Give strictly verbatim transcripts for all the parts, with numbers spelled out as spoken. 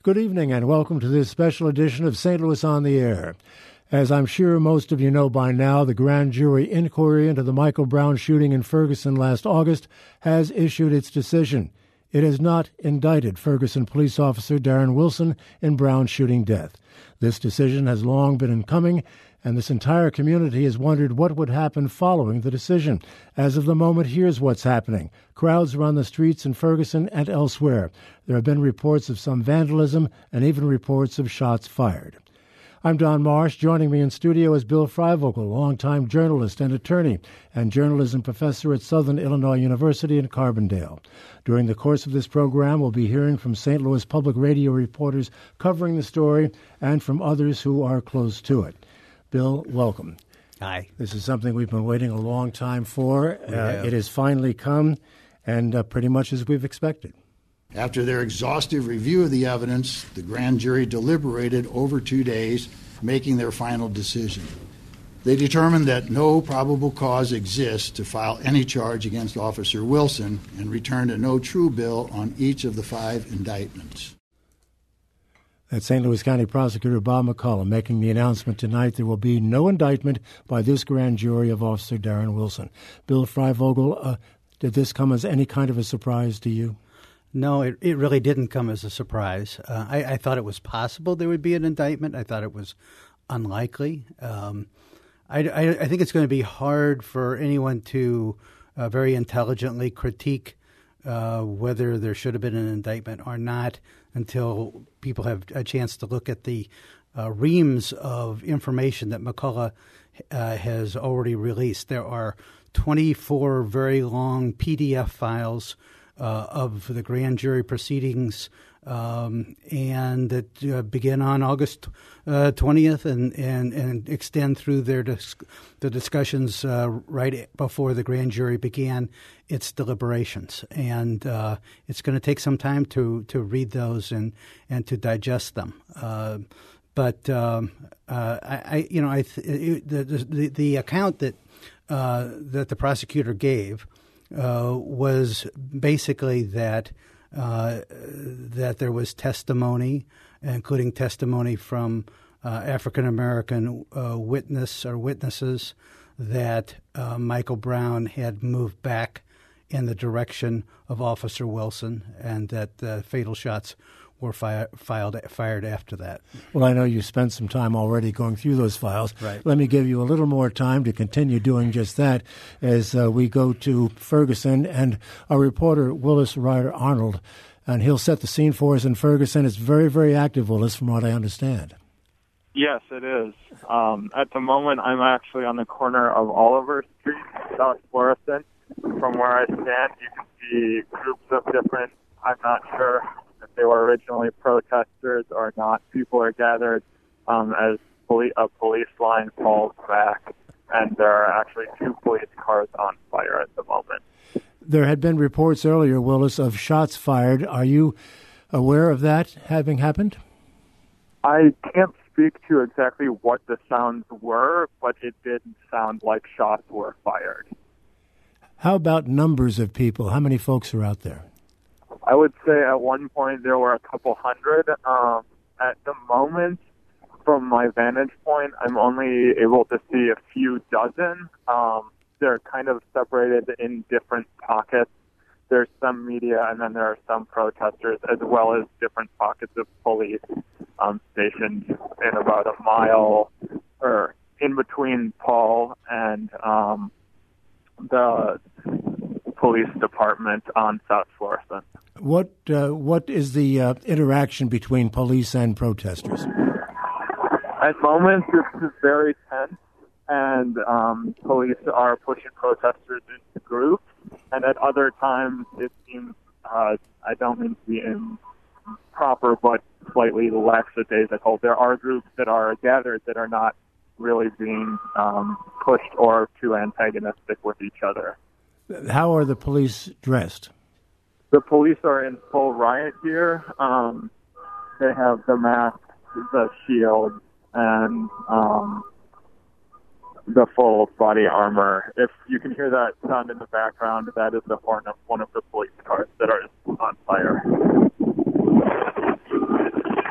Good evening and welcome to this special edition of Saint Louis on the Air. As I'm sure most of you know by now, the grand jury inquiry into the Michael Brown shooting in Ferguson last August has issued its decision. It has not indicted Ferguson police officer Darren Wilson in Brown's shooting death. This decision has long been in coming, and this entire community has wondered what would happen following the decision. As of the moment, here's what's happening. Crowds are on the streets in Ferguson and elsewhere. There have been reports of some vandalism and even reports of shots fired. I'm Don Marsh. Joining me in studio is Bill Freivogel, longtime journalist and attorney and journalism professor at Southern Illinois University in Carbondale. During the course of this program, we'll be hearing from Saint Louis Public Radio reporters covering the story and from others who are close to it. Bill, welcome. Hi. This is something we've been waiting a long time for. Uh, it has finally come, and uh, pretty much as we've expected. After their exhaustive review of the evidence, the grand jury deliberated over two days, making their final decision. They determined that no probable cause exists to file any charge against Officer Wilson and returned a no true bill on each of the five indictments. That's Saint Louis County Prosecutor Bob McCullough making the announcement tonight there will be no indictment by this grand jury of Officer Darren Wilson. Bill Freivogel, uh, did this come as any kind of a surprise to you? No, it, it really didn't come as a surprise. Uh, I, I thought it was possible there would be an indictment. I thought it was unlikely. Um, I, I, I think it's going to be hard for anyone to uh, very intelligently critique uh, whether there should have been an indictment or not until people have a chance to look at the uh, reams of information that McCullough uh, has already released. There are twenty-four very long P D F files Uh, of the grand jury proceedings, um, and that uh, begin on August uh, twentieth and, and, and extend through their dis- the discussions uh, right before the grand jury began its deliberations. And uh, it's going to take some time to, to read those and, and to digest them. Uh, but um, uh, I, I, you know, I th- it, the, the the account that uh, that the prosecutor gave Uh, was basically that uh, that there was testimony, including testimony from uh, African American uh, witness or witnesses, that uh, Michael Brown had moved back in the direction of Officer Wilson, and that uh, fatal shots were fi- filed, fired after that. Well, I know you spent some time already going through those files. Right. Let me give you a little more time to continue doing just that as uh, we go to Ferguson and our reporter, Willis Ryder Arnold, and he'll set the scene for us in Ferguson. It's very, very active, Willis, from what I understand. Yes, it is. Um, at the moment, I'm actually on the corner of Oliver Street, South Florissant. From where I stand, you can see groups of different, I'm not sure if they were originally protesters or not. People are gathered um, as poli- a police line falls back, and there are actually two police cars on fire at the moment. There had been reports earlier, Willis, of shots fired. Are you aware of that having happened? I can't speak to exactly what the sounds were, but it did sound like shots were fired. How about numbers of people? How many folks are out there? I would say at one point there were a couple hundred. Um, at the moment, from my vantage point, I'm only able to see a few dozen. Um, they're kind of separated in different pockets. There's some media, and then there are some protesters, as well as different pockets of police um, stationed in about a mile or in between Paul and um, the police department on South Florissant. What uh, what is the uh, interaction between police and protesters? At the moment, this is very tense, and um, police are pushing protesters into groups. And at other times, it seems, uh, I don't mean to be improper, but slightly lackadaisical. There are groups that are gathered that are not really being um, pushed or too antagonistic with each other. How are the police dressed? The police are in full riot gear. Um, they have the masks, the shields, and um, the full body armor. If you can hear that sound in the background, that is the horn of one of the police cars that are on fire.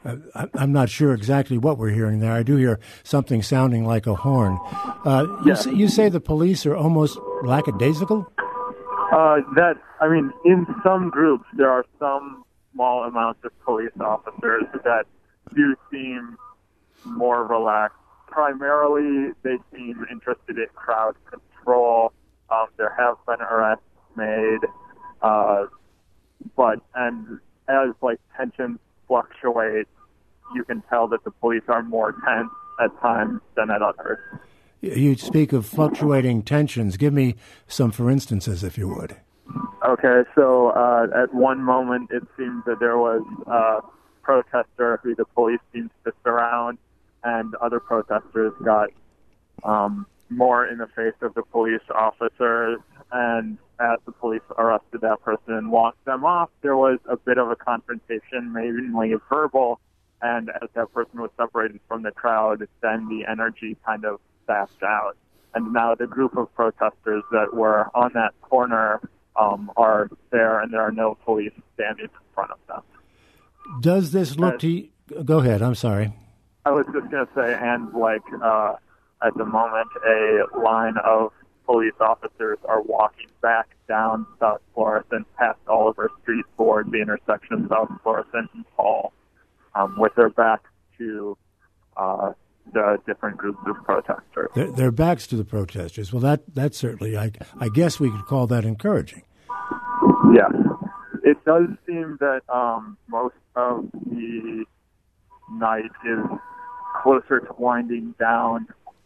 Uh, I'm not sure exactly what we're hearing there. I do hear something sounding like a horn. Uh, you, Yeah. say, you say the police are almost lackadaisical? Uh, that, I mean, in some groups, there are some small amounts of police officers that do seem more relaxed. Primarily, they seem interested in crowd control. Um, there have been arrests made, uh, but, and as, like, tensions fluctuate, you can tell that the police are more tense at times than at others. You speak of fluctuating tensions. Give me some for instances, if you would. Okay, so uh, at one moment it seemed that there was a protester who the police seemed to surround, and other protesters got um, more in the face of the police officers, and as the police arrested that person and walked them off, there was a bit of a confrontation, mainly verbal, and as that person was separated from the crowd, then the energy kind of sapped out. And now the group of protesters that were on that corner um, are there, and there are no police standing in front of them. Does this look uh, to you... Go ahead, I'm sorry. I was just going to say, and like uh, at the moment, a line of police officers are walking back down South Florissant past Oliver Street toward the intersection of South Florissant and Paul, um, with their backs to uh, the different groups of protesters. Their, their backs to the protesters. Well, that that certainly, I, I guess we could call that encouraging. Yeah. It does seem that um, most of the night is closer to winding down.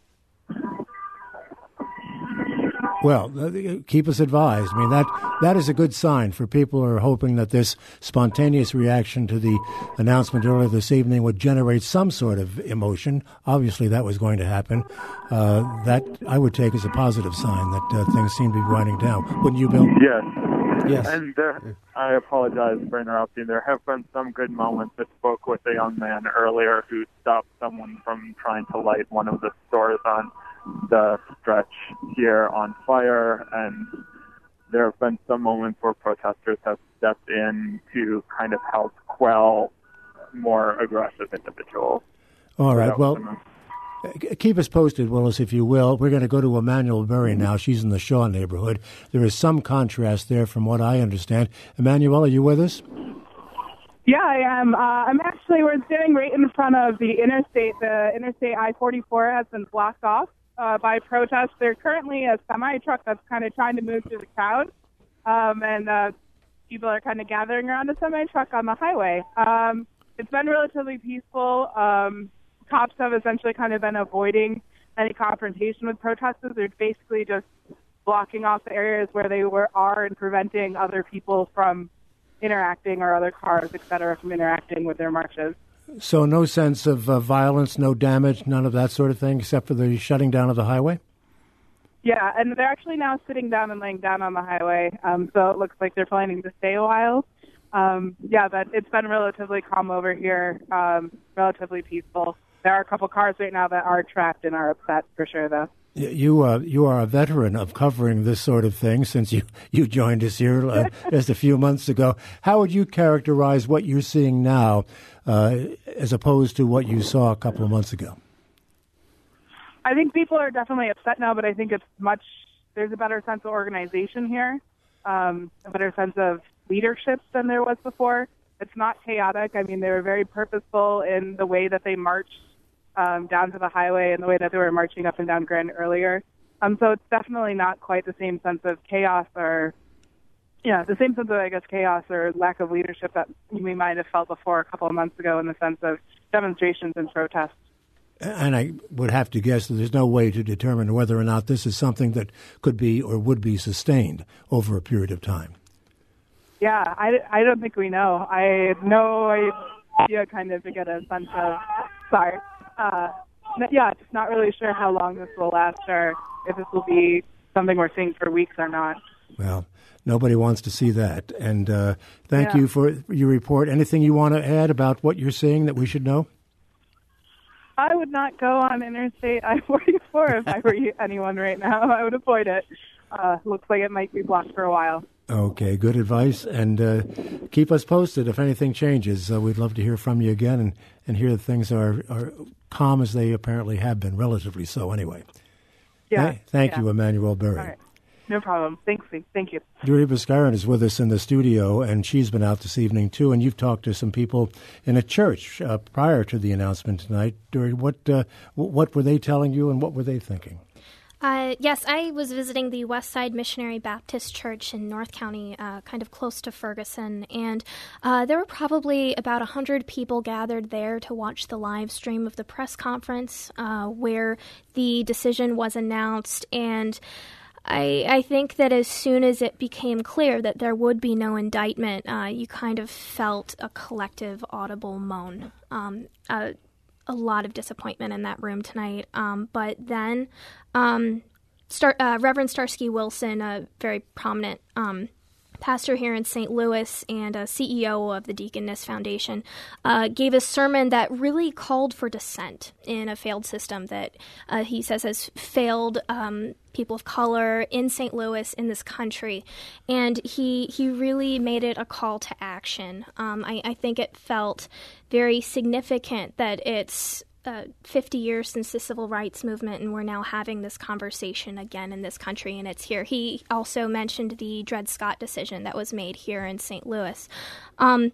Well, keep us advised. I mean, that that is a good sign for people who are hoping that this spontaneous reaction to the announcement earlier this evening would generate some sort of emotion. Obviously, that was going to happen. Uh, that I would take as a positive sign that uh, things seem to be winding down. Wouldn't you, Bill? Yes. Yes. And there, I apologize for interrupting. There have been some good moments. I spoke with a young man earlier who stopped someone from trying to light one of the stores on the stretch here on fire, and there have been some moments where protesters have stepped in to kind of help quell more aggressive individuals. All right, well, keep us posted, Willis, if you will. We're going to go to Emanuel Berry now. She's in the Shaw neighborhood. There is some contrast there from what I understand. Emanuel, are you with us? Yeah, I am. Uh, I'm actually, we're standing right in front of the interstate. The interstate I forty-four has been blocked off uh, by protests. There's currently a semi-truck that's kind of trying to move through the crowd, um, and uh, people are kind of gathering around a semi-truck on the highway. Um, it's been relatively peaceful. Um, cops have essentially kind of been avoiding any confrontation with protesters. They're basically just blocking off the areas where they were are and preventing other people from interacting, or other cars, et cetera, from interacting with their marches. So no sense of uh, violence, no damage, none of that sort of thing, except for the shutting down of the highway? Yeah, and they're actually now sitting down and laying down on the highway, um, so it looks like they're planning to stay a while. Um, yeah, but it's been relatively calm over here, um, relatively peaceful. There are a couple cars right now that are trapped and are upset, for sure, though. You uh, you are a veteran of covering this sort of thing since you, you joined us here uh, just a few months ago. How would you characterize what you're seeing now uh, as opposed to what you saw a couple of months ago? I think people are definitely upset now, but I think it's much, there's a better sense of organization here, um, a better sense of leadership than there was before. It's not chaotic. I mean, they were very purposeful in the way that they marched Um, down to the highway and the way that they were marching up and down Grand earlier. Um, so it's definitely not quite the same sense of chaos or, yeah, the same sense of, I guess, chaos or lack of leadership that we might have felt before a couple of months ago in the sense of demonstrations and protests. And I would have to guess that there's no way to determine whether or not this is something that could be or would be sustained over a period of time. Yeah, I, I don't think we know. I have no idea kind of to get a sense of, sorry. Uh, yeah, just not really sure how long this will last or if this will be something we're seeing for weeks or not. Well, nobody wants to see that. And uh, thank yeah. you for your report. Anything you want to add about what you're seeing that we should know? I would not go on Interstate I forty-four if I were anyone right now. I would avoid it. Uh, looks like it might be blocked for a while. Okay, good advice. And uh, keep us posted if anything changes. Uh, we'd love to hear from you again and, and hear that things are, are calm as they apparently have been, relatively so anyway. Yeah. Hey, thank yeah. you, Emmanuel Berry. All right. No problem. Thanks. Thank you. Duri Bhaskaran is with us in the studio, and she's been out this evening, too. And you've talked to some people in a church uh, prior to the announcement tonight. Duri, what, uh, what were they telling you, and what were they thinking? Uh, yes, I was visiting the Westside Missionary Baptist Church in North County, uh, kind of close to Ferguson, and uh, there were probably about one hundred people gathered there to watch the live stream of the press conference uh, where the decision was announced. And I, I think that as soon as it became clear that there would be no indictment, uh, you kind of felt a collective audible moan. Um, uh, a lot of disappointment in that room tonight. Um, but then um, Star, uh, Reverend Starsky Wilson, a very prominent um, pastor here in Saint Louis and a C E O of the Deaconess Foundation, uh, gave a sermon that really called for dissent in a failed system that uh, he says has failed um, people of color in Saint Louis, in this country. And he he really made it a call to action. Um, I, I think it felt very significant that it's Uh, fifty years since the civil rights movement, and we're now having this conversation again in this country, and it's here. He also mentioned the Dred Scott decision that was made here in Saint Louis. Um,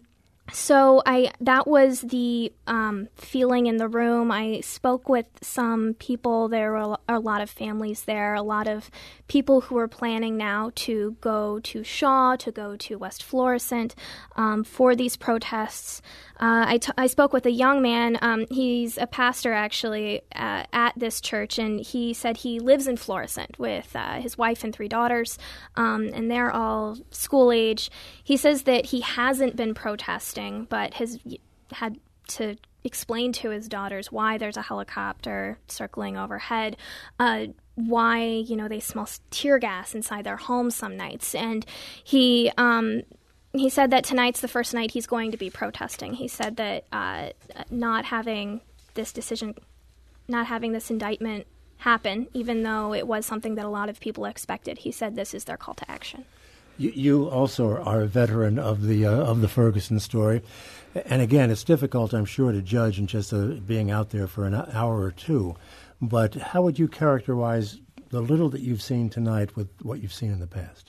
so I that was the um, feeling in the room. I spoke with some people. There were a lot of families there, a lot of people who are planning now to go to Shaw, to go to West Florissant um, for these protests. Uh, I, t- I spoke with a young man. Um, he's a pastor, actually, uh, at this church, and he said he lives in Florissant with uh, his wife and three daughters, um, and they're all school age. He says that he hasn't been protesting, but has had to explain to his daughters why there's a helicopter circling overhead, uh, why, you know, they smell tear gas inside their homes some nights. And he... Um, He said that tonight's the first night he's going to be protesting. He said that uh, not having this decision, not having this indictment happen, even though it was something that a lot of people expected, he said this is their call to action. You, you also are a veteran of the uh, of the Ferguson story. And again, it's difficult, I'm sure, to judge in just uh, being out there for an hour or two. But how would you characterize the little that you've seen tonight with what you've seen in the past?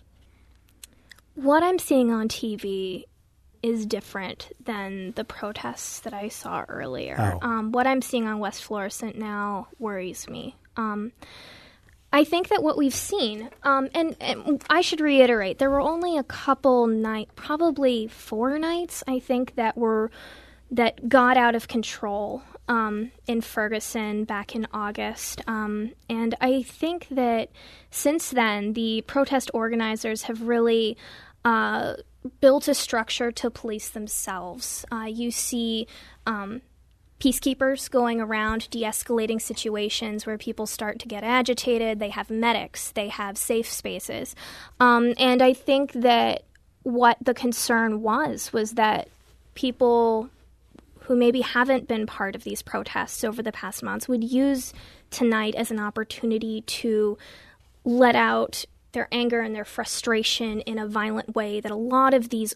What I'm seeing on T V is different than the protests that I saw earlier. Oh. Um, what I'm seeing on West Florissant now worries me. Um, I think that what we've seen, um, and, and I should reiterate, there were only a couple nights, probably four nights, I think, that were that got out of control um, in Ferguson back in August. Um, and I think that since then, the protest organizers have really uh, built a structure to police themselves. Uh, you see um, peacekeepers going around de-escalating situations where people start to get agitated. They have medics. They have safe spaces. Um, and I think that what the concern was, was that people who maybe haven't been part of these protests over the past months would use tonight as an opportunity to let out their anger and their frustration in a violent way that a lot of these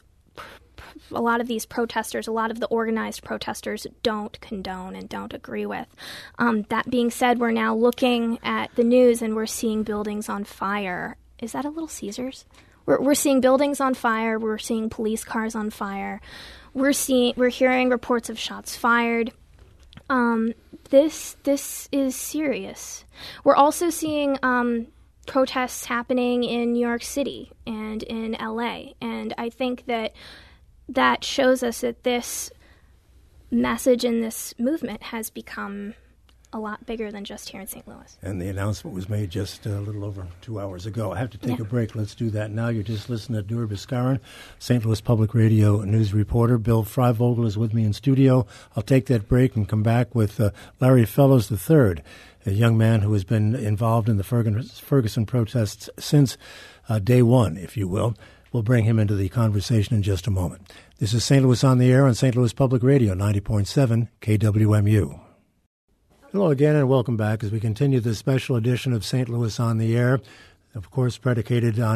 a lot of these protesters, a lot of the organized protesters don't condone and don't agree with. Um, that being said, we're now looking at the news and we're seeing buildings on fire. Is that a Little Caesars? We're, we're seeing buildings on fire. We're seeing police cars on fire. We're seeing, we're hearing reports of shots fired. Um, this this is serious. We're also seeing um, protests happening in New York City and in L A, and I think that that shows us that this message and this movement has become a lot bigger than just here in Saint Louis. And the announcement was made just a little over two hours ago. I have to take yeah. a break. Let's do that now. You're just listening to Duri Bhaskaran, Saint Louis Public Radio news reporter. Bill Freivogel is with me in studio. I'll take that break and come back with uh, Larry Fellows the third, a young man who has been involved in the Ferguson protests since uh, day one, if you will. We'll bring him into the conversation in just a moment. This is Saint Louis on the Air on Saint Louis Public Radio, ninety point seven K W M U. Hello again and welcome back as we continue this special edition of Saint Louis on the Air, of course predicated on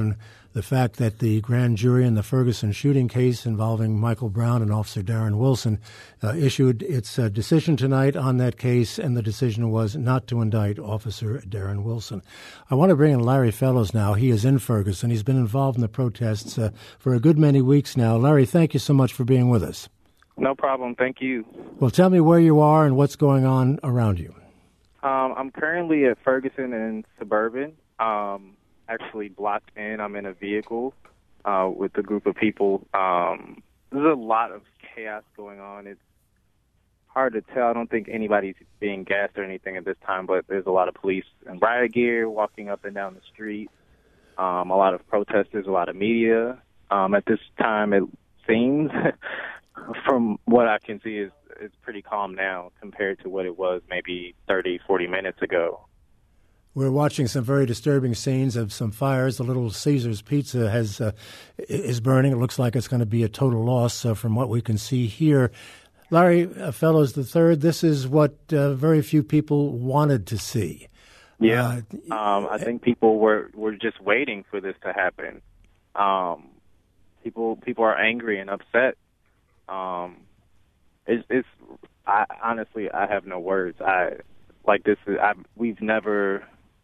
the fact that the grand jury in the Ferguson shooting case involving Michael Brown and Officer Darren Wilson uh, issued its uh, decision tonight on that case, and the decision was not to indict Officer Darren Wilson. I want to bring in Larry Fellows now. He is in Ferguson. He's been involved in the protests uh, for a good many weeks now. Larry, thank you so much for being with us. No problem. Thank you. Well, tell me where you are and what's going on around you. Um, I'm currently at Ferguson and Suburban. Um, actually blocked in. I'm in a vehicle uh, with a group of people. Um, there's a lot of chaos going on. It's hard to tell. I don't think anybody's being gassed or anything at this time, but there's a lot of police in riot gear walking up and down the street. Um, a lot of protesters, a lot of media. Um, at this time, it seems, from what I can see, is it's pretty calm now compared to what it was maybe thirty, forty minutes ago. We're watching some very disturbing scenes of some fires. The Little Caesars Pizza has uh, is burning. It looks like it's going to be a total loss uh, from what we can see here. Larry uh, Fellows the third, this is what uh, very few people wanted to see. Yeah, uh, um, I think people were, were just waiting for this to happen. Um, people people are angry and upset. Um, it's, it's I, honestly, I have no words. I like this. Is, I, we've never.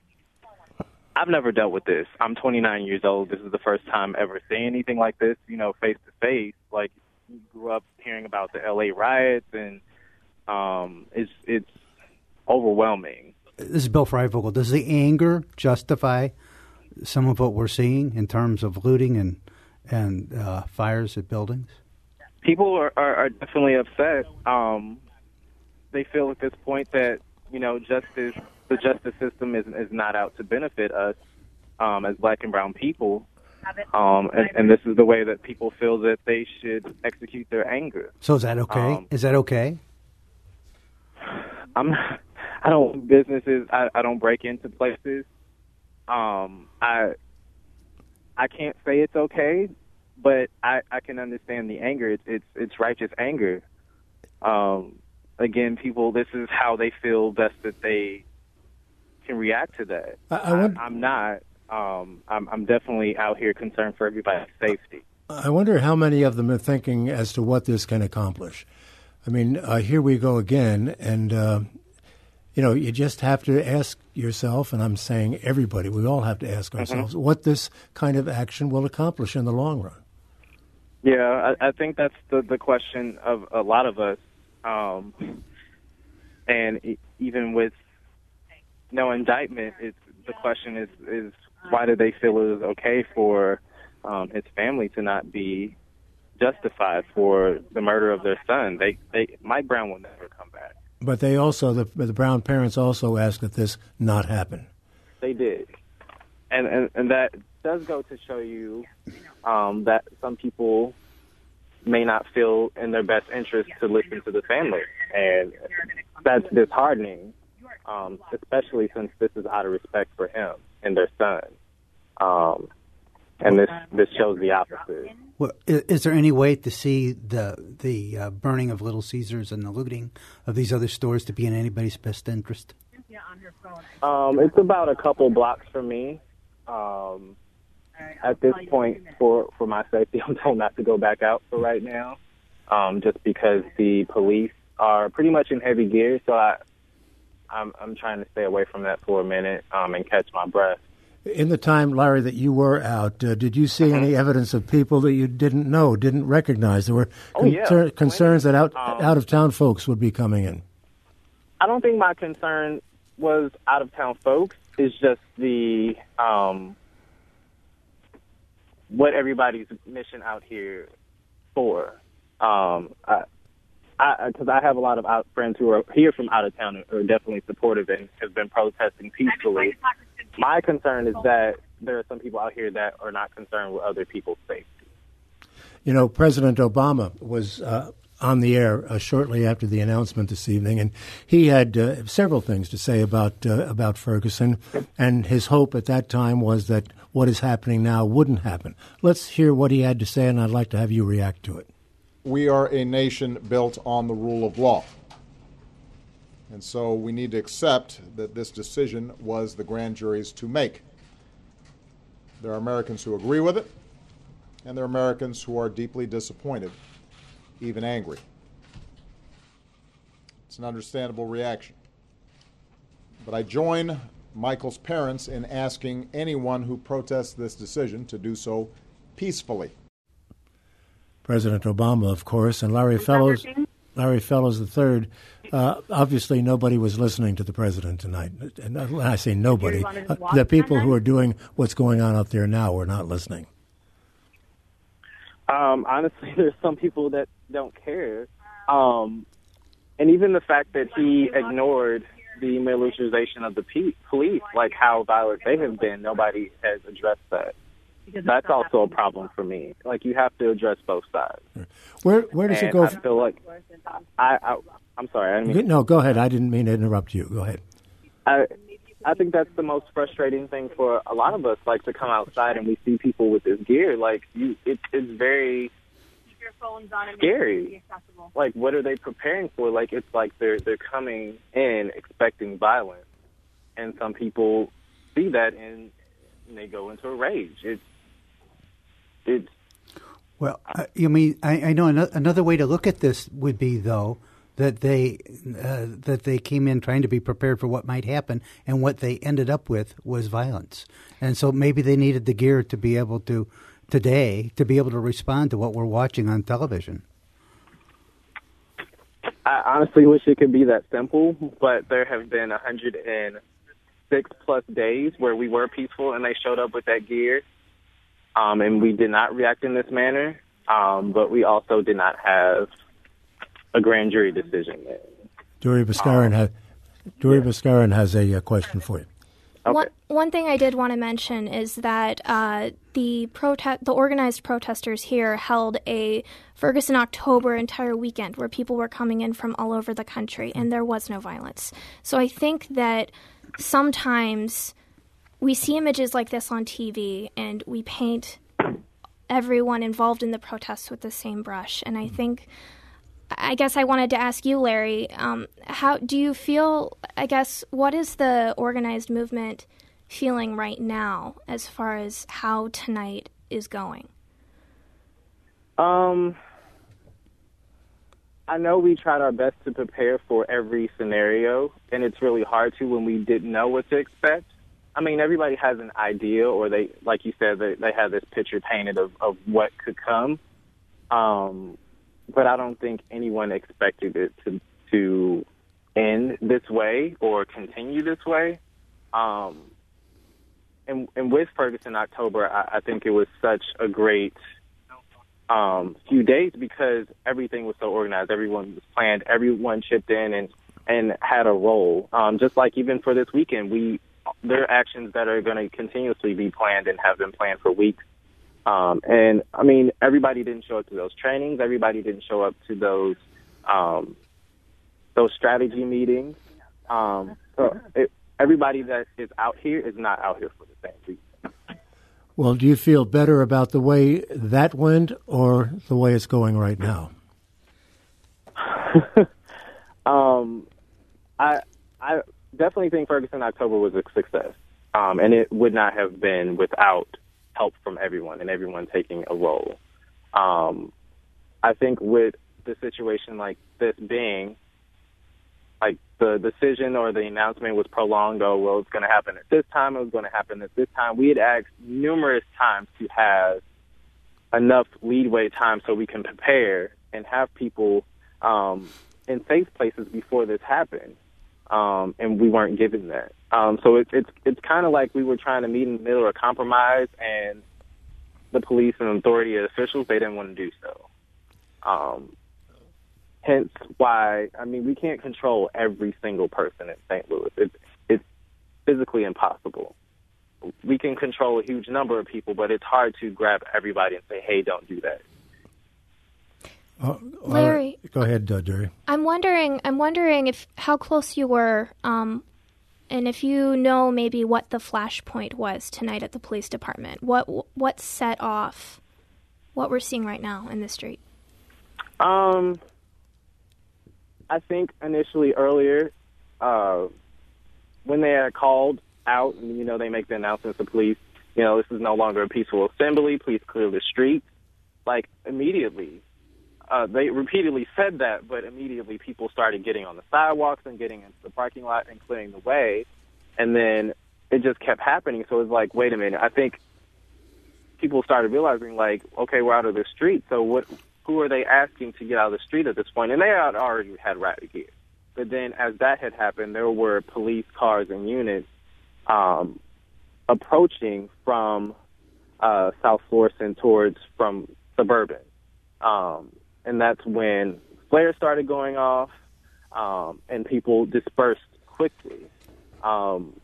I've never dealt with this. I'm twenty-nine years old. This is the first time ever seeing anything like this, you know, face to face. Like, you grew up hearing about the L A riots, and um, it's it's overwhelming. This is Bill Freivogel. Does the anger justify some of what we're seeing in terms of looting and and uh, fires at buildings? People are, are, are definitely upset. Um, they feel at this point that, you know, justice. The justice system is is not out to benefit us um, as black and brown people, um, and, and this is the way that people feel that they should execute their anger. So is that okay? Um, is that okay? I'm. I don't businesses. I, I don't break into places. Um, I. I can't say it's okay, but I, I can understand the anger. It's it's, it's righteous anger. Um, again, people. This is how they feel best that they can react to that. I, I wonder, I, I'm not. Um, I'm, I'm definitely out here concerned for everybody's safety. I wonder how many of them are thinking as to what this can accomplish. I mean, uh, here we go again, and uh, you know, you just have to ask yourself, and I'm saying everybody, we all have to ask ourselves, mm-hmm. what this kind of action will accomplish in the long run. Yeah, I, I think that's the, the question of a lot of us, um, and even with no indictment, it's, the question is, is why do they feel it is okay for um, his family to not be justified for the murder of their son? They, they, Mike Brown will never come back. But they also, the, the Brown parents also asked that this not happen. They did, and and, and that does go to show you um, that some people may not feel in their best interest to listen to the family, and that's disheartening. Um, especially since this is out of respect for him and their son. Um, and this this shows the opposite. Well, is, is there any way to see the the uh, burning of Little Caesars and the looting of these other stores to be in anybody's best interest? Um, it's about a couple blocks from me. Um, at this point, for, for my safety, I'm told not to go back out for right now, um, just because the police are pretty much in heavy gear, so I... I'm, I'm trying to stay away from that for a minute um, and catch my breath. In the time, Larry, that you were out, uh, did you see mm-hmm. any evidence of people that you didn't know, didn't recognize? There were oh, con- yeah. concerns that out, um, out-of-town folks would be coming in. I don't think my concern was out-of-town folks. It's just the um, what everybody's mission out here for. Um, I, Because I, I have a lot of out, friends who are here from out of town who are definitely supportive and have been protesting peacefully. My concern is that there are some people out here that are not concerned with other people's safety. You know, President Obama was uh, on the air uh, shortly after the announcement this evening, and he had uh, several things to say about uh, about Ferguson, and his hope at that time was that what is happening now wouldn't happen. Let's hear what he had to say, and I'd like to have you react to it. We are a nation built on the rule of law. And so we need to accept that this decision was the grand jury's to make. There are Americans who agree with it, and there are Americans who are deeply disappointed, even angry. It's an understandable reaction. But I join Michael's parents in asking anyone who protests this decision to do so peacefully. President Obama, of course, and Larry Fellows, Larry Fellows the third. Uh, obviously, nobody was listening to the president tonight. And when I say nobody, uh, the people who are doing what's going on out there now were not listening. Um, honestly, there's some people that don't care. Um, and even the fact that he ignored the militarization of the pe- police, like how violent they have been, nobody has addressed that. That's also a problem for me. Like, you have to address both sides. Where where does and it go? I feel like I, I I'm sorry. I didn't mean no, go ahead. I didn't mean to interrupt you. Go ahead. I I think that's the most frustrating thing for a lot of us. Like, to come outside and we see people with this gear. Like, you, it, it's very scary. Like, what are they preparing for? Like, it's like they're they're coming in expecting violence, and some people see that and, and they go into a rage. It's it's. Well, I, you mean I, I know another, another way to look at this would be, though, that they uh, that they came in trying to be prepared for what might happen, and what they ended up with was violence. And so maybe they needed the gear to be able to today to be able to respond to what we're watching on television. I honestly wish it could be that simple, but there have been one hundred six plus days where we were peaceful and they showed up with that gear. Um, and we did not react in this manner, um, but we also did not have a grand jury decision yet. Duri Bhaskaran, um, has, Duri yeah. Bhaskaran has a uh, question for you. Okay. One, one thing I did want to mention is that uh, the prote- the organized protesters here held a Ferguson October entire weekend where people were coming in from all over the country, and there was no violence. So I think that sometimes we see images like this on T V and we paint everyone involved in the protests with the same brush. And I think, I guess I wanted to ask you, Larry, um, how do you feel, I guess, what is the organized movement feeling right now as far as how tonight is going? Um, I know we tried our best to prepare for every scenario, and it's really hard to when we didn't know what to expect. I mean, everybody has an idea, or they, like you said, they, they have this picture painted of, of what could come. Um, but I don't think anyone expected it to to end this way or continue this way. Um, and, and with Ferguson October, I, I think it was such a great um, few days because everything was so organized. Everyone was planned. Everyone chipped in and, and had a role. Um, just like even for this weekend, we there are actions that are going to continuously be planned and have been planned for weeks. Um, and, I mean, everybody didn't show up to those trainings. Everybody didn't show up to those um, those strategy meetings. Um, so it, everybody that is out here is not out here for the same reason. Well, do you feel better about the way that went or the way it's going right now? um, I I definitely think Ferguson October was a success, um, and it would not have been without help from everyone and everyone taking a role. Um, I think with the situation like this being, like the decision or the announcement was prolonged, oh, well, it's going to happen at this time, it was going to happen at this time. We had asked numerous times to have enough leadway time so we can prepare and have people um, in safe places before this happened. Um, and we weren't given that. Um, so it, it's it's kind of like we were trying to meet in the middle or compromise, and the police and authority officials, they didn't want to do so. Um, hence why, I mean, we can't control every single person in Saint Louis. It's, it's physically impossible. We can control a huge number of people, but it's hard to grab everybody and say, hey, don't do that. Uh, Larry, go ahead, uh, Duri. I'm wondering. I'm wondering if how close you were, um, and if you know maybe what the flashpoint was tonight at the police department. What what set off what we're seeing right now in the street? Um, I think initially earlier, uh, when they had called out, and you know they make the announcements to police, you know, this is no longer a peaceful assembly. Please clear the streets. Like, immediately, uh, they repeatedly said that, but immediately people started getting on the sidewalks and getting into the parking lot and clearing the way. And then it just kept happening. So it's like, wait a minute. I think people started realizing, like, okay, we're out of the street. So what? Who are they asking to get out of the street at this point? And they had already had riot gear. But then as that had happened, there were police cars and units um, approaching from uh, South Florissant towards from Suburban. Um, and that's when flares started going off um, and people dispersed quickly. Um,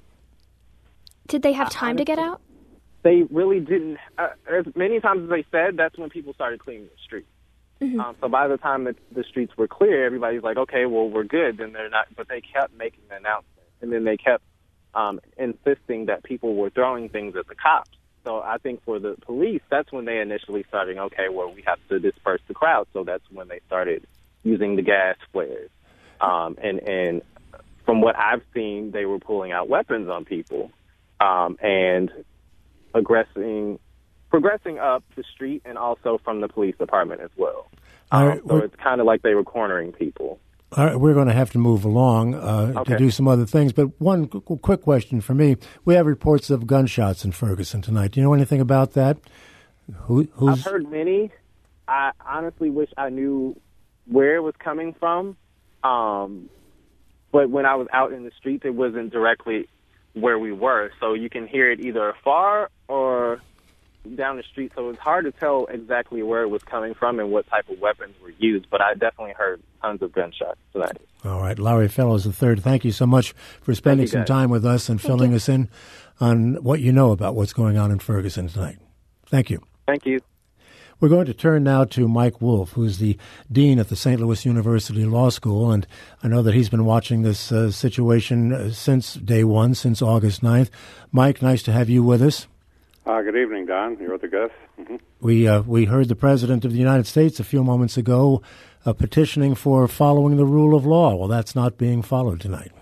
Did they have time to get out? They really didn't. Uh, as many times as they said, that's when people started cleaning the streets. Mm-hmm. Um, so by the time that the streets were clear, everybody's like, okay, well, we're good. Then they're not, but they kept making the announcement. And then they kept um, insisting that people were throwing things at the cops. So I think for the police, that's when they initially started, okay, well, we have to disperse the crowd. So that's when they started using the gas flares. Um, and, and from what I've seen, they were pulling out weapons on people um, and aggressing progressing up the street and also from the police department as well. Um, right, so it's kind of like they were cornering people. All right, we're going to have to move along uh, okay. to do some other things. But one qu- quick question for me. We have reports of gunshots in Ferguson tonight. Do you know anything about that? Who, who's... I've heard many. I honestly wish I knew where it was coming from. Um, but when I was out in the streets, it wasn't directly where we were. So you can hear it either afar or down the street, so it's hard to tell exactly where it was coming from and what type of weapons were used, but I definitely heard tons of gunshots tonight. All right, Larry Fellows the third, thank you so much for spending some time with us and filling us in on what you know about what's going on in Ferguson tonight. Thank you. Thank you. We're going to turn now to Mike Wolf, who's the dean at the Saint Louis University Law School, and I know that he's been watching this uh, situation uh, since day one, since August ninth. Mike, nice to have you with us. Uh, good evening, Don. You're the guest. Mm-hmm. We uh, we heard the President of the United States a few moments ago uh, petitioning for following the rule of law. Well, that's not being followed tonight.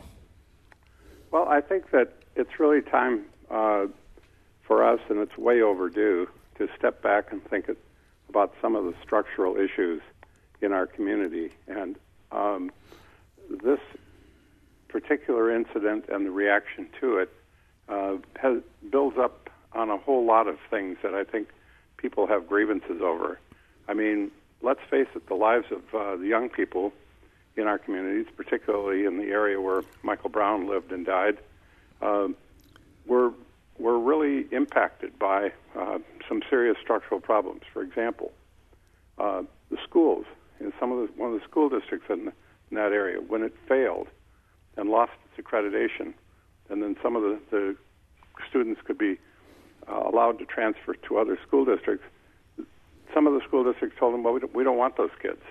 Well, I think that it's really time uh, for us, and it's way overdue, to step back and think about some of the structural issues in our community. And um, this particular incident and the reaction to it uh, has, builds up on a whole lot of things that I think people have grievances over. I mean, let's face it, the lives of uh, the young people in our communities, particularly in the area where Michael Brown lived and died, uh, were were really impacted by uh, some serious structural problems. For example, uh, the schools, in some of the, one of the school districts in, the, in that area, when it failed and lost its accreditation, and then some of the, the students could be Uh, allowed to transfer to other school districts, some of the school districts told them, well, we don't, we don't want those kids.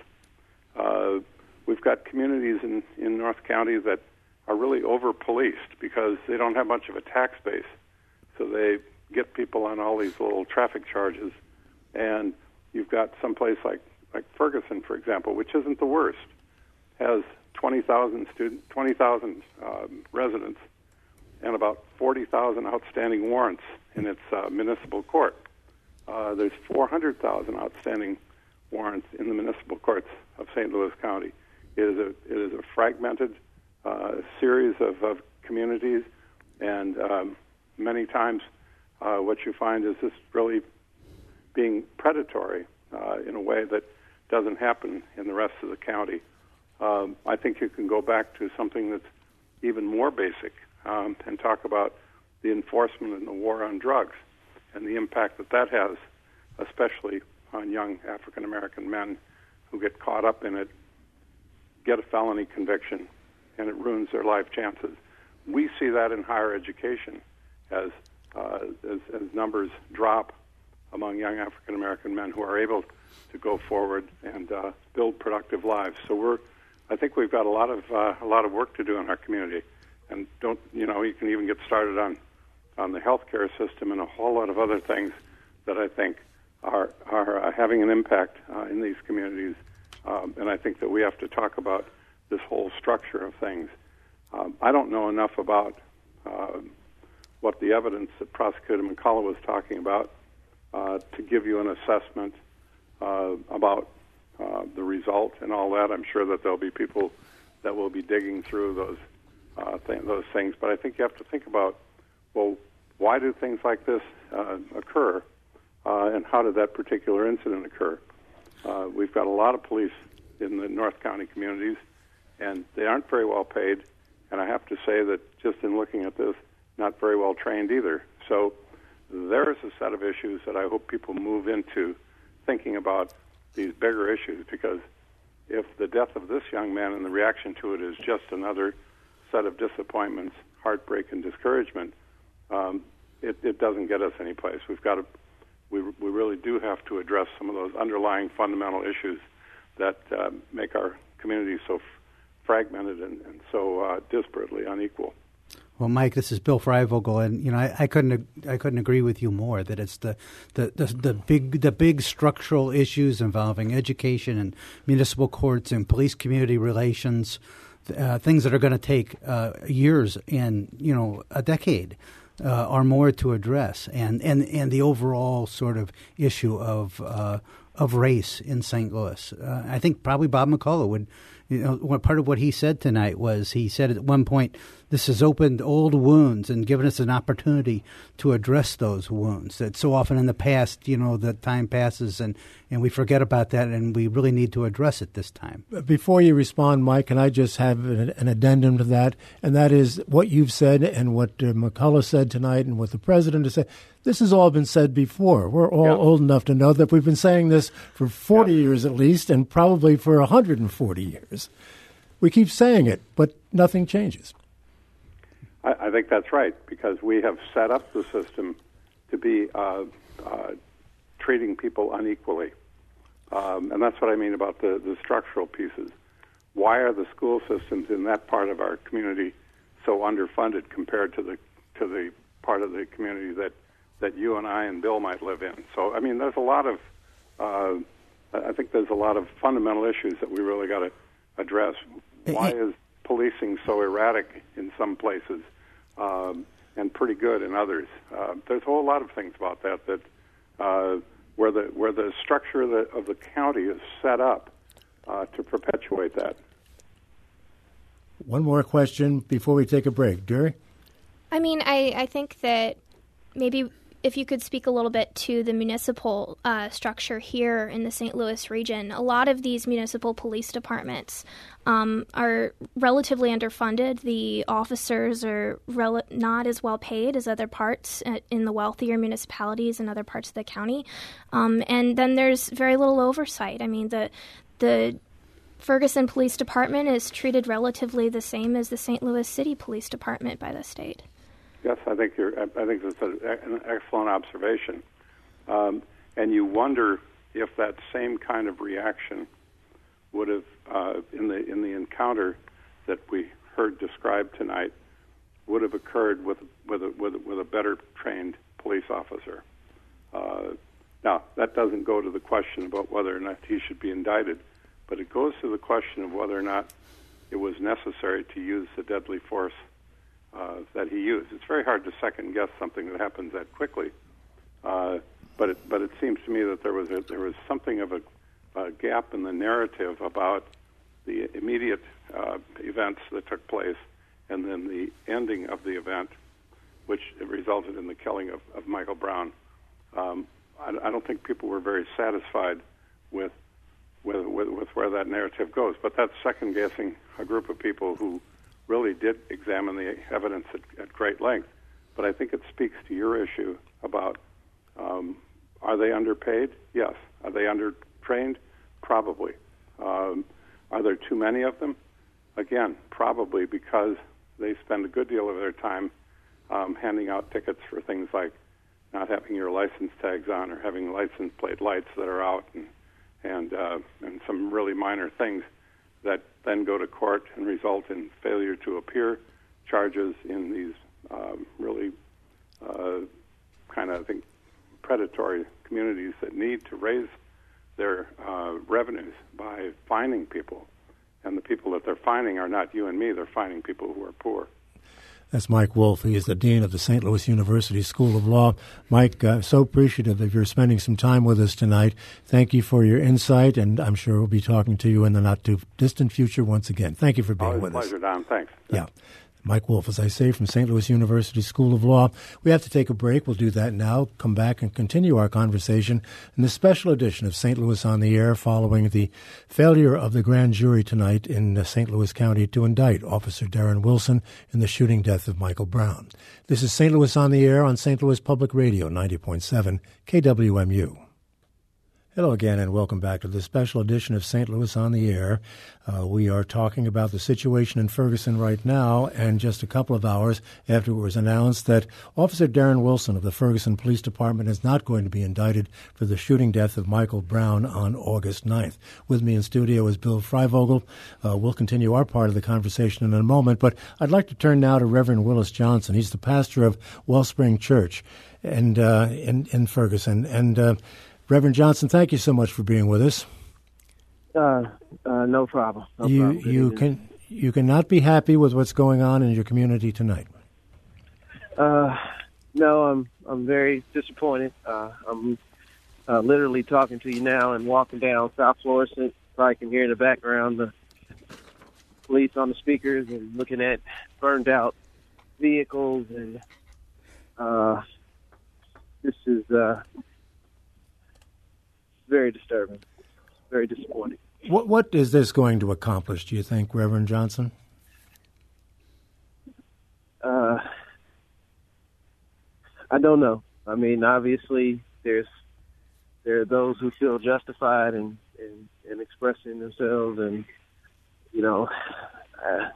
Uh, we've got communities in, in North County that are really over-policed because they don't have much of a tax base. So they get people on all these little traffic charges. And you've got someplace like, like Ferguson, for example, which isn't the worst, has twenty thousand student, twenty thousand um, residents and about forty thousand outstanding warrants in its uh, municipal court. Uh, there's four hundred thousand outstanding warrants in the municipal courts of Saint Louis County. It is a it is a fragmented uh, series of, of communities, and um, many times uh, what you find is this really being predatory uh, in a way that doesn't happen in the rest of the county. Um, I think you can go back to something that's even more basic um, and talk about the enforcement and the war on drugs and the impact that that has, especially on young African-American men who get caught up in it, get a felony conviction, and it ruins their life chances. We see that in higher education as uh, as, as numbers drop among young African-American men who are able to go forward and uh, build productive lives. So we're, I think we've got a lot of uh, a lot of work to do in our community, and don't you know you can even get started on on the healthcare system and a whole lot of other things that I think are are uh, having an impact uh, in these communities, um, and I think that we have to talk about this whole structure of things. Um, I don't know enough about uh, what the evidence that Prosecutor McCullough was talking about uh, to give you an assessment uh, about uh, the result and all that. I'm sure that there'll be people that will be digging through those uh, th- those things. But I think you have to think about, well, why do things like this uh, occur, uh, and how did that particular incident occur? Uh, we've got a lot of police in the North County communities, and they aren't very well paid. And I have to say that just in looking at this, not very well trained either. So there is a set of issues that I hope people move into thinking about these bigger issues, because if the death of this young man and the reaction to it is just another set of disappointments, heartbreak, and discouragement, um, it, it doesn't get us anyplace. We've got to, we, we really do have to address some of those underlying fundamental issues that uh, make our community so f- fragmented and, and so uh, disparately unequal. Well, Mike, this is Bill Freivogel, and you know I, I couldn't I couldn't agree with you more that it's the, the, the, the big the big structural issues involving education and municipal courts and police community relations, uh, things that are going to take uh, years and you know a decade uh, or more to address, and, and, and the overall sort of issue of uh, of race in Saint Louis. Uh, I think probably Bob McCullough would. You know, what part of what he said tonight was he said at one point, this has opened old wounds and given us an opportunity to address those wounds. That so often in the past, you know, the time passes and, and we forget about that, and we really need to address it this time. Before you respond, Mike, can I just have an, an addendum to that? And that is what you've said and what uh, McCullough said tonight and what the president has said. This has all been said before. We're all yeah. old enough to know that we've been saying this for forty yeah. years at least, and probably for one hundred forty years. We keep saying it, but nothing changes. I, I think that's right, because we have set up the system to be uh, uh, treating people unequally. Um, and that's what I mean about the, the structural pieces. Why are the school systems in that part of our community so underfunded compared to the to the part of the community that that you and I and Bill might live in? So, I mean, there's a lot of, uh, I think there's a lot of fundamental issues that we really got to address. Why is policing so erratic in some places um, and pretty good in others? Uh, there's a whole lot of things about that that uh, where the where the structure of the, of the county is set up uh, to perpetuate that. One more question before we take a break. Jerry? I mean, I, I think that maybe if you could speak a little bit to the municipal uh, structure here in the Saint Louis region. A lot of these municipal police departments um, are relatively underfunded. The officers are rel- not as well paid as other parts in the wealthier municipalities and other parts of the county. Um, and then there's very little oversight. I mean, the the Ferguson Police Department is treated relatively the same as the Saint Louis City Police Department by the state. Yes, I think you're. I think that's an excellent observation, um, and you wonder if that same kind of reaction would have uh, in the in the encounter that we heard described tonight would have occurred with with a, with a, with a better trained police officer. Uh, now, that doesn't go to the question about whether or not he should be indicted, but it goes to the question of whether or not it was necessary to use the deadly force Uh, that he used. It's very hard to second guess something that happens that quickly, uh, but it, but it seems to me that there was a, there was something of a, a gap in the narrative about the immediate uh, events that took place, and then the ending of the event, which resulted in the killing of, of Michael Brown. Um, I, I don't think people were very satisfied with with, with with where that narrative goes. But that's second guessing a group of people who really did examine the evidence at, at great length. But I think it speaks to your issue about um, are they underpaid? Yes. Are they undertrained? Probably. Um, are there too many of them? Again, probably, because they spend a good deal of their time um, handing out tickets for things like not having your license tags on or having license plate lights that are out and and, uh, and some really minor things that then go to court and result in failure to appear, charges in these um, really uh, kind of, I think, predatory communities that need to raise their uh, revenues by fining people. And the people that they're fining are not you and me, they're fining people who are poor. That's Mike Wolf. He is the Dean of the Saint Louis University School of Law. Mike, uh, so appreciative that you're spending some time with us tonight. Thank you for your insight, and I'm sure we'll be talking to you in the not-too-distant future once again. Thank you for being Always with a us. pleasure, Don. Thanks. Yeah. Mike Wolf, as I say, from Saint Louis University School of Law. We have to take a break. We'll do that now, come back and continue our conversation in this special edition of Saint Louis on the Air following the failure of the grand jury tonight in Saint Louis County to indict Officer Darren Wilson in the shooting death of Michael Brown. This is Saint Louis on the Air on Saint Louis Public Radio, ninety point seven K W M U. Hello again, and welcome back to this special edition of Saint Louis on the Air. Uh, we are talking about the situation in Ferguson right now, and just a couple of hours after it was announced that Officer Darren Wilson of the Ferguson Police Department is not going to be indicted for the shooting death of Michael Brown on August ninth. With me in studio is Bill Freivogel. Uh, we'll continue our part of the conversation in a moment, but I'd like to turn now to Reverend Willis Johnson. He's the pastor of Wellspring Church and uh, in, in Ferguson, and uh, Reverend Johnson, thank you so much for being with us. Uh, uh, no problem. No you problem. you can you cannot be happy with what's going on in your community tonight. Uh, no, I'm I'm very disappointed. Uh, I'm uh, literally talking to you now and walking down South Florissant. Probably can hear in the background the police on the speakers and looking at burned out vehicles, and uh, this is. Uh, Very disturbing, very disappointing. What what is this going to accomplish, do you think, Reverend Johnson? Uh, I don't know. I mean, obviously, there's there are those who feel justified in, in, in expressing themselves, and you know, uh,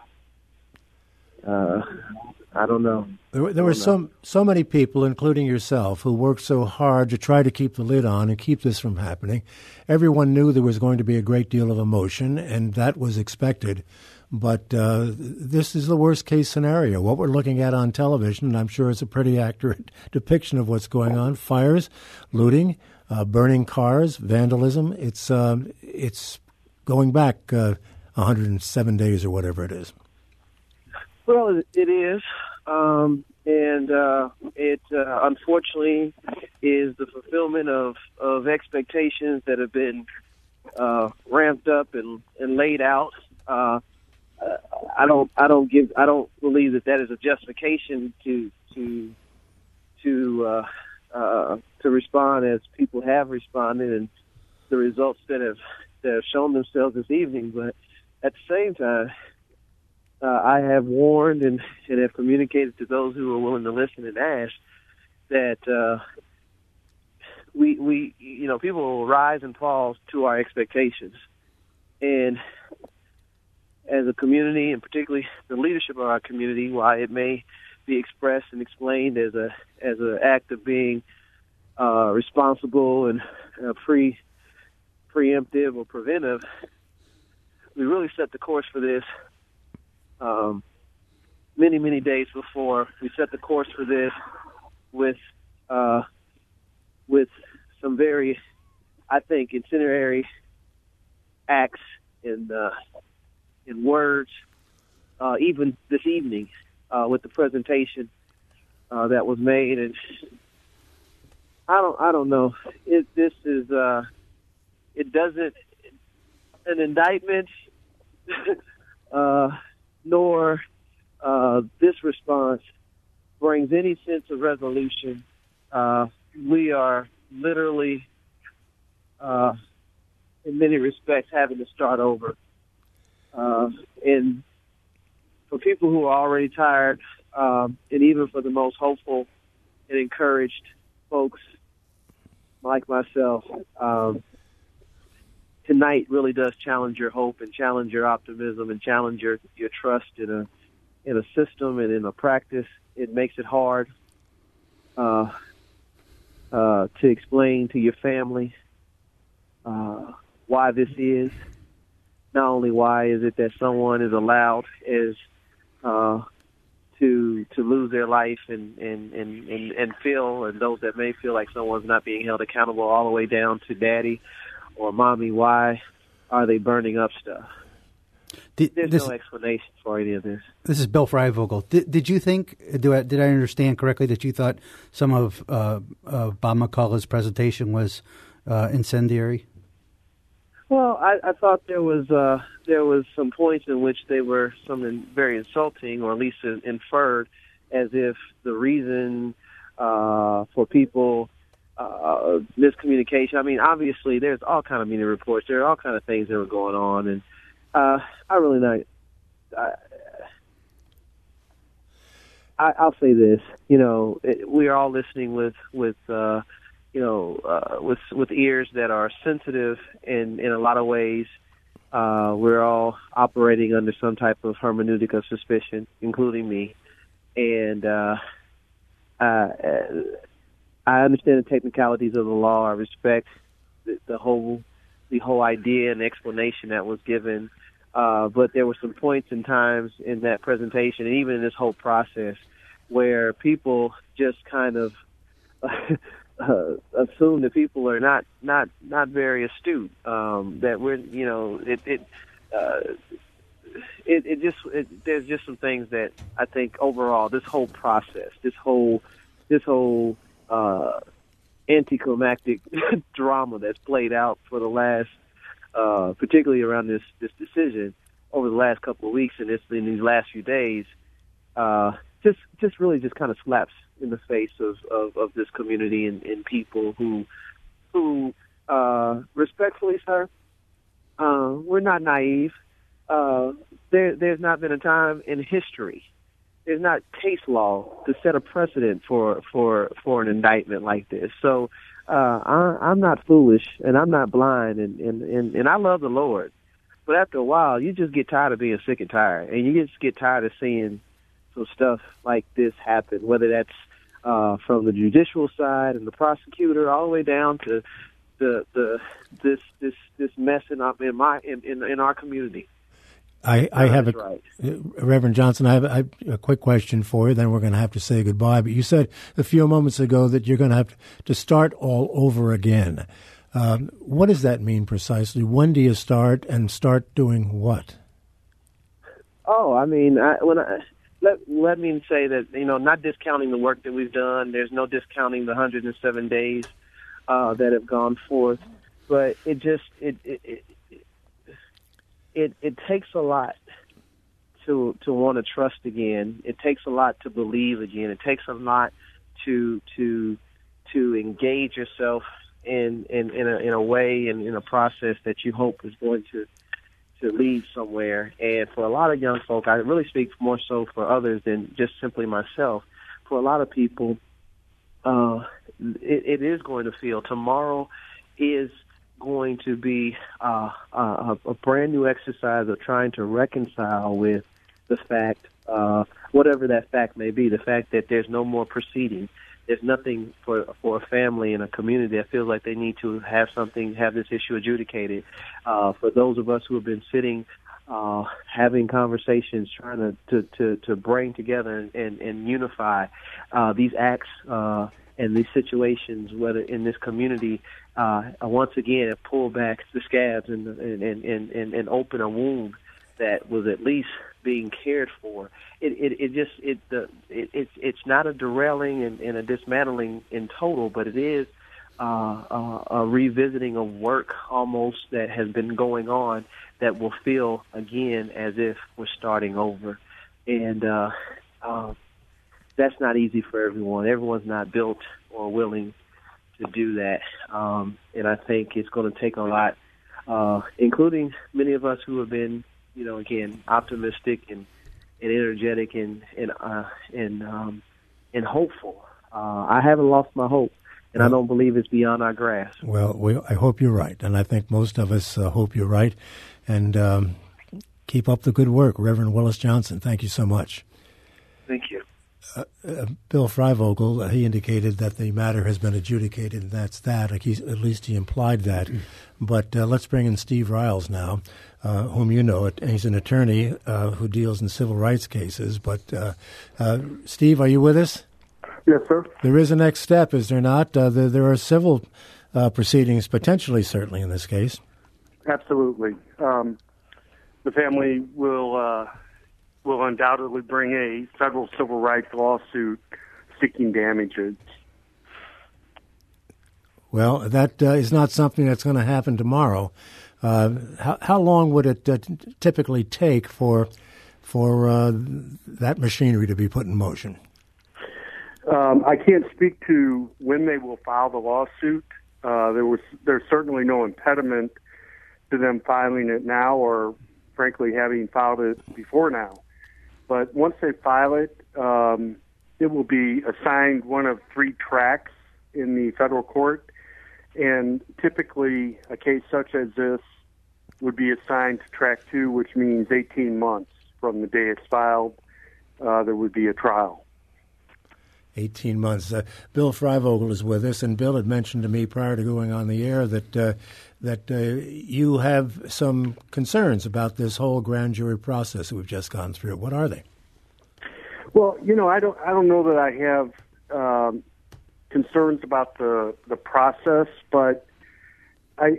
uh, I don't know. There, there were so so many people, including yourself, who worked so hard to try to keep the lid on and keep this from happening. Everyone knew there was going to be a great deal of emotion, and that was expected. But uh, this is the worst-case scenario. What we're looking at on television, and I'm sure it's a pretty accurate depiction of what's going on, fires, looting, uh, burning cars, vandalism. It's, uh, it's going back uh, one hundred seven days or whatever it is. Well, it is, um, and uh, it uh, unfortunately is the fulfillment of, of expectations that have been uh, ramped up and, and laid out. Uh, I don't, I don't give, I don't believe that that is a justification to to to uh, uh, to respond as people have responded and the results that have that have shown themselves this evening. But at the same time, Uh, I have warned and, and have communicated to those who are willing to listen and ask that uh, we, we, you know, people will rise and fall to our expectations. And as a community, and particularly the leadership of our community, while it may be expressed and explained as a as an act of being uh, responsible and uh, pre preemptive or preventive, we really set the course for this. Um, many, many days before we set the course for this with uh, with some very, I think, incendiary acts in uh, in words, uh, even this evening uh, with the presentation uh, that was made, and I don't, I don't know. It, this is, uh, it doesn't an indictment. uh, nor uh, this response brings any sense of resolution. Uh, we are literally, uh, in many respects, having to start over. Uh, and for people who are already tired, um, and even for the most hopeful and encouraged folks like myself, um, tonight really does challenge your hope and challenge your optimism and challenge your, your trust in a in a system and in a practice. It makes it hard uh, uh, to explain to your family uh, why this is. Not only why is it that someone is allowed is uh, to to lose their life and, and, and, and, and feel, and those that may feel like someone's not being held accountable all the way down to daddy or mommy, why are they burning up stuff? Did, There's this, no explanation for any of this. This is Bill Freivogel. Did, did you think, do I, did I understand correctly that you thought some of uh, uh, Bob McCullough's presentation was uh, incendiary? Well, I, I thought there was uh, there was some points in which they were something very insulting, or at least inferred, as if the reason uh, for people uh, miscommunication. I mean, obviously, there's all kind of media reports. There are all kind of things that were going on, and uh, I really not. I, I, I'll say this. You know, it, we are all listening with with. Uh, you know, uh, with with ears that are sensitive in, in a lot of ways. Uh, we're all operating under some type of hermeneutic of suspicion, including me. And uh, uh, I understand the technicalities of the law. I respect the, the whole the whole idea and explanation that was given. Uh, but there were some points and times in that presentation, and even in this whole process, where people just kind of Uh, assume that people are not not not very astute. Um, that we're you know it it uh, it, it just it, there's just some things that I think overall this whole process, this whole this whole uh, anticlimactic drama that's played out for the last, uh, particularly around this this decision over the last couple of weeks and this in these last few days, uh, just just really just kind of slaps in the face of, of, of this community and, and people who, who uh, respectfully, sir, uh, we're not naive. Uh, there, there's not been a time in history, there's not case law to set a precedent for, for, for an indictment like this. So uh, I, I'm not foolish and I'm not blind, and, and, and, and I love the Lord. But after a while, you just get tired of being sick and tired, and you just get tired of seeing some stuff like this happen, whether that's Uh, from the judicial side and the prosecutor, all the way down to the the this this this mess in our in my in, in, in our community. I, I have a right. Reverend Johnson. I have, a, I have a quick question for you. Then we're going to have to say goodbye. But you said a few moments ago that you're going to have to start all over again. Um, what does that mean precisely? When do you start, and start doing what? Oh, I mean, I, when I. Let, let me say that, you know, not discounting the work that we've done. There's no discounting the one hundred seven days uh, that have gone forth. But it just, it it, it it it takes a lot to to want to trust again. It takes a lot to believe again. It takes a lot to to to engage yourself in in, in, a, in a way and in a process that you hope is going to to lead somewhere. And for a lot of young folk, I really speak more so for others than just simply myself. For a lot of people, uh, it, it is going to feel tomorrow is going to be uh, a, a brand new exercise of trying to reconcile with the fact, uh, whatever that fact may be, the fact that there's no more proceeding. There's nothing for for a family and a community that feels like they need to have something, have this issue adjudicated. Uh, for those of us who have been sitting, uh, having conversations, trying to, to, to, to bring together and, and, and unify uh, these acts uh, and these situations, whether in this community, uh, once again, have pulled back the scabs and, and, and, and, and open a wound that was at least being cared for. It it, it just it the it, it's it's not a derailing and, and a dismantling in total, but it is uh, uh, a revisiting of work almost that has been going on that will feel again as if we're starting over, and uh, uh, that's not easy for everyone. Everyone's not built or willing to do that, um, and I think it's going to take a lot, uh, including many of us who have been, you know, again, optimistic and, and energetic and and uh, and um, and hopeful. Uh, I haven't lost my hope, and well, I don't believe it's beyond our grasp. Well, we, I hope you're right, and I think most of us uh, hope you're right. And um, keep up the good work, Reverend Willis Johnson. Thank you so much. Thank you. Uh, uh, Bill Freivogel, uh, he indicated that the matter has been adjudicated, and that's that. Like he's, at least he implied that. Mm-hmm. But uh, let's bring in Steve Riles now, uh, whom you know. He's an attorney uh, who deals in civil rights cases. But, uh, uh, Steve, are you with us? Yes, sir. There is a next step, is there not? Uh, there, there are civil uh, proceedings, potentially, certainly, in this case. Absolutely. Um, the family will uh, will undoubtedly bring a federal civil rights lawsuit seeking damages. Well, that uh, is not something that's going to happen tomorrow. Uh, how, how long would it uh, t- typically take for for uh, that machinery to be put in motion? Um, I can't speak to when they will file the lawsuit. Uh, there was there's certainly no impediment to them filing it now, or frankly having filed it before now. But once they file it, um, it will be assigned one of three tracks in the federal court, and typically a case such as this would be assigned to track two, which means eighteen months from the day it's filed. Uh, there would be a trial. eighteen months. Uh, Bill Freivogel is with us, and Bill had mentioned to me prior to going on the air that uh, that uh, you have some concerns about this whole grand jury process that we've just gone through. What are they? Well, you know, I don't, I don't know that I have um, concerns about the the process, but I,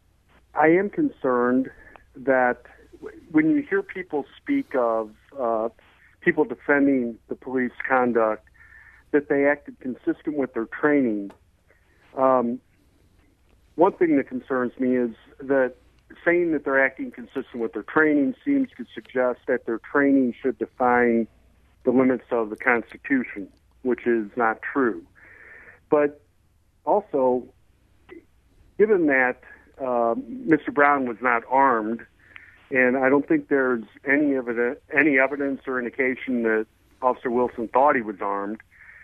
I am concerned that when you hear people speak of uh, people defending the police conduct, that they acted consistent with their training. Um, one thing that concerns me is that saying that they're acting consistent with their training seems to suggest that their training should define the limits of the Constitution, which is not true. But also, given that uh, Mister Brown was not armed, and I don't think there's any evidence, any evidence or indication that Officer Wilson thought he was armed.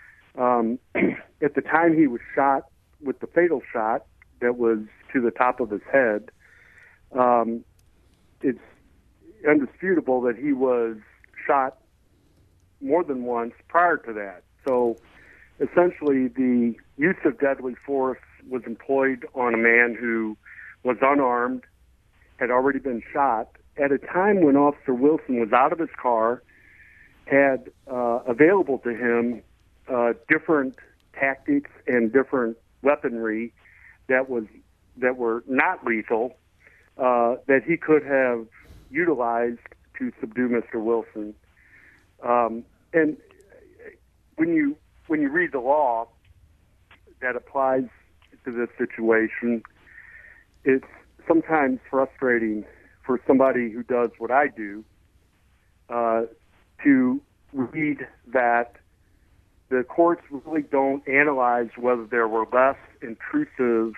Um, at the time he was shot with the fatal shot that was to the top of his head, um, it's indisputable that he was shot more than once prior to that. So essentially the use of deadly force was employed on a man who was unarmed, had already been shot, at a time when Officer Wilson was out of his car, had uh, available to him Uh, different tactics and different weaponry that was that were not lethal uh, that he could have utilized to subdue Mister Wilson. Um, and when you when you read the law that applies to this situation, it's sometimes frustrating for somebody who does what I do uh, to read that the courts really don't analyze whether there were less intrusive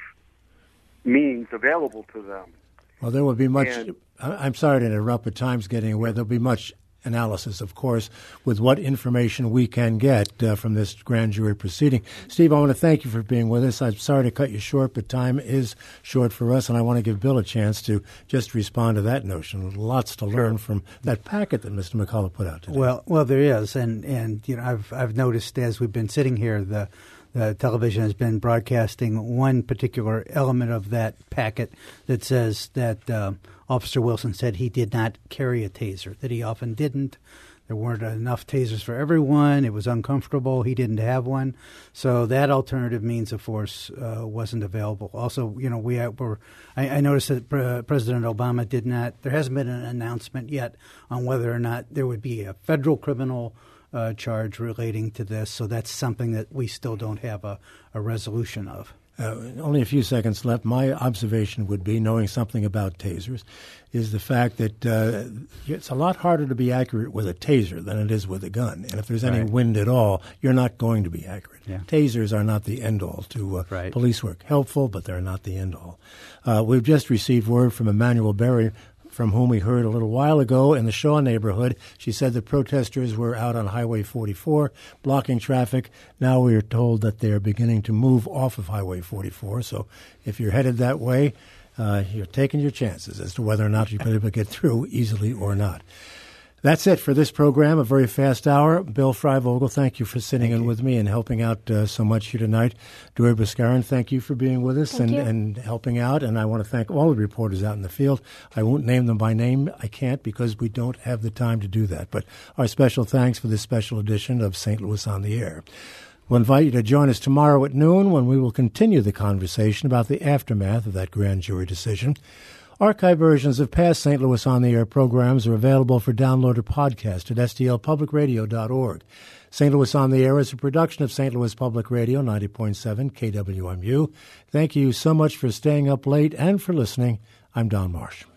means available to them. Well, there will be much. And, I'm sorry to interrupt, but time's getting away. There'll be much analysis, of course, with what information we can get uh, from this grand jury proceeding. Steve, I want to thank you for being with us. I'm sorry to cut you short, but time is short for us, and I want to give Bill a chance to just respond to that notion. Lots to learn from that packet that Mister McCullough put out today. Well, well, there is, and and you know, I've I've noticed as we've been sitting here, the the television has been broadcasting one particular element of that packet that says that uh, Officer Wilson said he did not carry a taser, that he often didn't. There weren't enough tasers for everyone. It was uncomfortable. He didn't have one. So that alternative means of force uh, wasn't available. Also, you know, we were, I, I noticed that Pre- President Obama did not, there hasn't been an announcement yet on whether or not there would be a federal criminal uh, charge relating to this. So that's something that we still don't have a, a resolution of. Uh, only a few seconds left. My observation would be, knowing something about tasers, is the fact that uh, it's a lot harder to be accurate with a taser than it is with a gun. And if there's any Right. wind at all, you're not going to be accurate. Yeah. Tasers are not the end-all to uh, Right. police work. Helpful, but they're not the end-all. Uh, we've just received word from Emmanuel Berry, from whom we heard a little while ago in the Shaw neighborhood. She said the protesters were out on Highway forty-four, blocking traffic. Now we are told that they're beginning to move off of Highway forty-four. So if you're headed that way, uh, you're taking your chances as to whether or not you're going to be able to get through easily or not. That's it for this program, a very fast hour. Bill Freivogel, thank you for sitting thank in you. with me and helping out uh, so much here tonight. Dori Bhaskaran, thank you for being with us and, and helping out. And I want to thank all the reporters out in the field. I won't name them by name. I can't because we don't have the time to do that. But our special thanks for this special edition of Saint Louis on the Air. We'll invite you to join us tomorrow at noon when we will continue the conversation about the aftermath of that grand jury decision. Archive versions of past Saint Louis On the Air programs are available for download or podcast at s t l public radio dot org. Saint Louis On the Air is a production of Saint Louis Public Radio, ninety point seven K W M U. Thank you so much for staying up late and for listening. I'm Don Marsh.